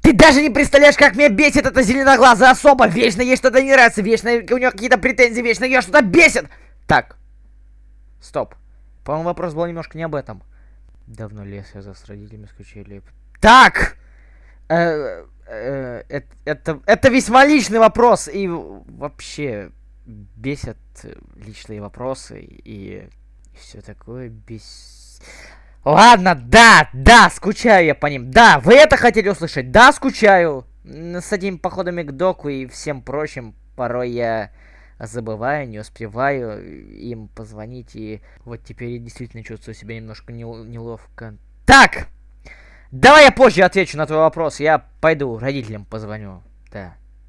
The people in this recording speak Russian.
Ты даже не представляешь, как меня бесит эта зеленоглазая особа. Вечно ей что-то не нравится, вечно у нее какие-то претензии, вечно ее что-то бесит. Так, стоп. По-моему, вопрос был немножко не об этом. Давно ли я связан с родителями, скучали? Так! Это весьма личный вопрос, и вообще бесят личные вопросы, и все такое Ладно, да, скучаю я по ним. Да, вы это хотели услышать? Да, скучаю. С этими походами к доку и всем прочим порой я забываю, не успеваю им позвонить, и вот теперь я действительно чувствую себя немножко неловко. Так! Давай я позже отвечу на твой вопрос. Я пойду родителям позвоню. Да.